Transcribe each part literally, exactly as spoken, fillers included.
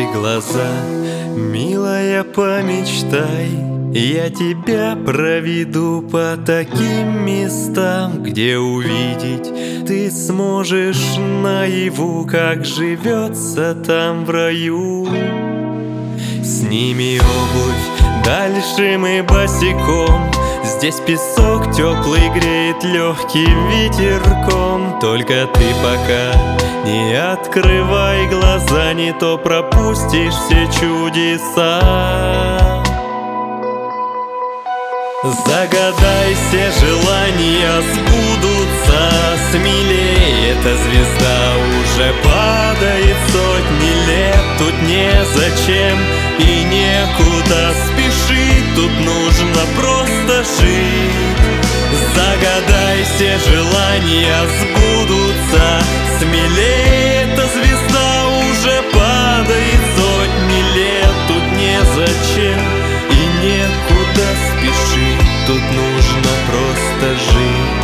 Закрой глаза, милая, помечтай. Я тебя проведу по таким местам, где увидеть ты сможешь наяву, как живется там в раю. Сними обувь, дальше мы босиком. Здесь песок теплый греет легким ветерком. Только ты пока не открывай глаза, не то пропустишь все чудеса. Загадай, все желания сбудутся. Смелее, эта звезда уже падает сотни лет. Тут незачем и некуда спешить, тут нужно просто жить. Загадай, все желания сбудутся. Смелее, эта звезда уже падает сотни лет. Тут незачем и некуда спешить, тут нужно просто жить.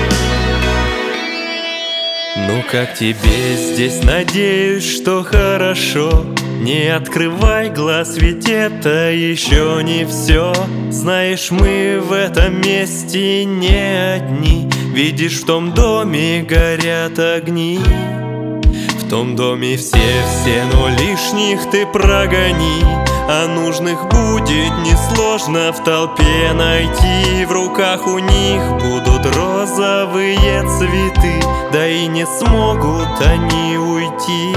Ну как тебе здесь, надеюсь, что хорошо. Не открывай глаз, ведь это еще не все. Знаешь, мы в этом месте не одни. Видишь, в том доме горят огни. В том доме все-все, но лишних ты прогони. А нужных будет несложно в толпе найти. В руках у них будут розовые цветы, да и не смогут они уйти.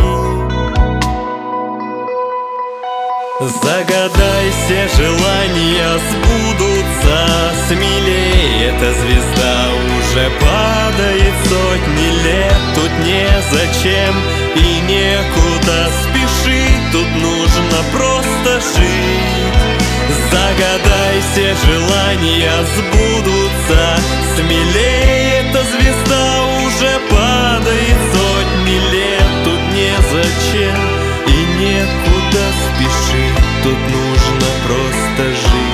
Загадай, все желания сбудутся. Смелее, эта звезда уже падает сотни лет. Тут незачем и некуда спешить, тут нужно просто жить. Загадай, все желания сбудутся. Смелее, эта звезда уже падает сотни лет. Тут незачем и некуда спешить, тут нужно просто жить.